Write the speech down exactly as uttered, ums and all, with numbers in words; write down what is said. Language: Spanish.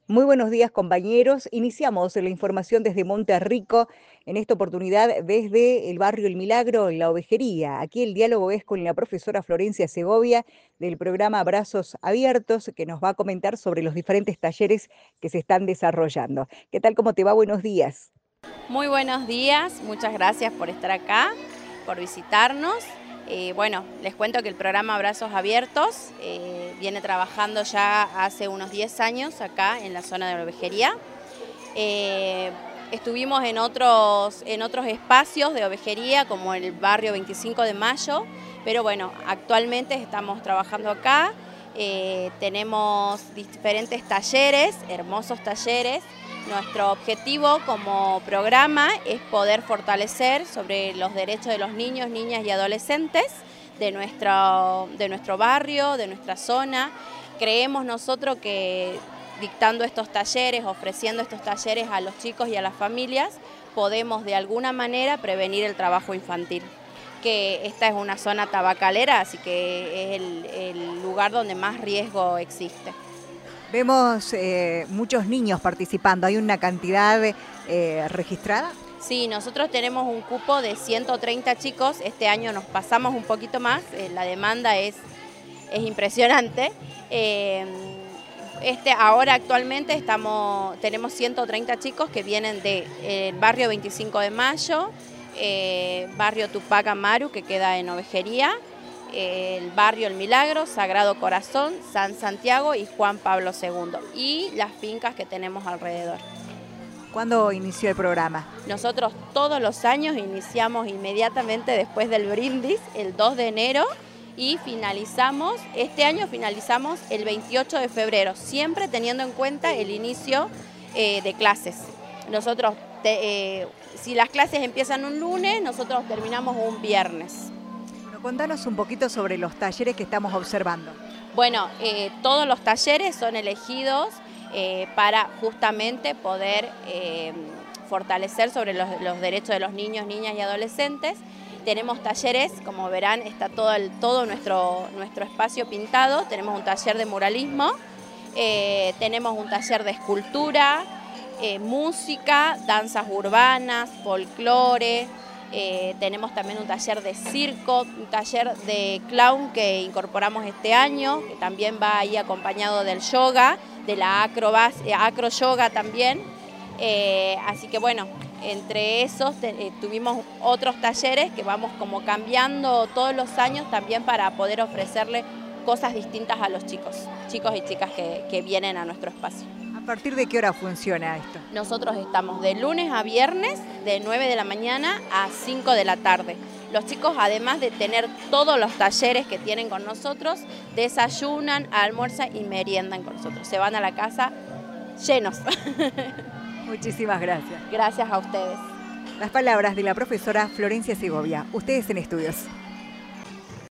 Muy buenos días, compañeros. Iniciamos la información desde Monterrico, en esta oportunidad desde el barrio El Milagro, en la Ovejería. Aquí el diálogo es con la profesora Florencia Segovia del programa Brazos Abiertos, que nos va a comentar sobre los diferentes talleres que se están desarrollando. ¿Qué tal? ¿Cómo te va? Buenos días. Muy buenos días, muchas gracias por estar acá, por visitarnos. Eh, bueno, les cuento que el programa Brazos Abiertos eh, viene trabajando ya hace unos diez años acá en la zona de la ovejería. Eh, estuvimos en otros, en otros espacios de ovejería como el barrio veinticinco de mayo, pero bueno, actualmente estamos trabajando acá. Eh, tenemos diferentes talleres, hermosos talleres. Nuestro objetivo como programa es poder fortalecer sobre los derechos de los niños, niñas y adolescentes de nuestro, de nuestro barrio, de nuestra zona. Creemos nosotros que dictando estos talleres, ofreciendo estos talleres a los chicos y a las familias, podemos de alguna manera prevenir el trabajo infantil. Que esta es una zona tabacalera, así que es el, el lugar donde más riesgo existe. Vemos eh, muchos niños participando. ¿Hay una cantidad eh, registrada? Sí, nosotros tenemos un cupo de ciento treinta chicos. Este año nos pasamos un poquito más. Eh, la demanda es, es impresionante. Eh, este, ahora actualmente estamos, tenemos ciento treinta chicos que vienen del de, eh, barrio veinticinco de mayo, eh, barrio Tupac Amaru, que queda en Ovejería, el barrio El Milagro, Sagrado Corazón, San Santiago y Juan Pablo segundo, y las fincas que tenemos alrededor. ¿Cuándo inició el programa? Nosotros todos los años iniciamos inmediatamente después del brindis, el dos de enero, y finalizamos, este año finalizamos el veintiocho de febrero, siempre teniendo en cuenta el inicio eh, de clases. Nosotros, te, eh, si las clases empiezan un lunes, nosotros terminamos un viernes. Contanos un poquito sobre los talleres que estamos observando. Bueno, eh, todos los talleres son elegidos eh, para justamente poder eh, fortalecer sobre los, los derechos de los niños, niñas y adolescentes. Tenemos talleres, como verán, está todo, el, todo nuestro, nuestro espacio pintado. Tenemos un taller de muralismo, eh, tenemos un taller de escultura, eh, música, danzas urbanas, folclore. Eh, tenemos también un taller de circo, un taller de clown que incorporamos este año, que también va ahí acompañado del yoga, de la acrobas, eh, acro yoga también. Eh, así que bueno, entre esos te, eh, tuvimos otros talleres que vamos como cambiando todos los años también para poder ofrecerle cosas distintas a los chicos, chicos y chicas que, que vienen a nuestro espacio. ¿A partir de qué hora funciona esto? Nosotros estamos de lunes a viernes, de nueve de la mañana a cinco de la tarde. Los chicos, además de tener todos los talleres que tienen con nosotros, desayunan, almuerzan y meriendan con nosotros. Se van a la casa llenos. Muchísimas gracias. Gracias a ustedes. Las palabras de la profesora Florencia Segovia. Ustedes en estudios.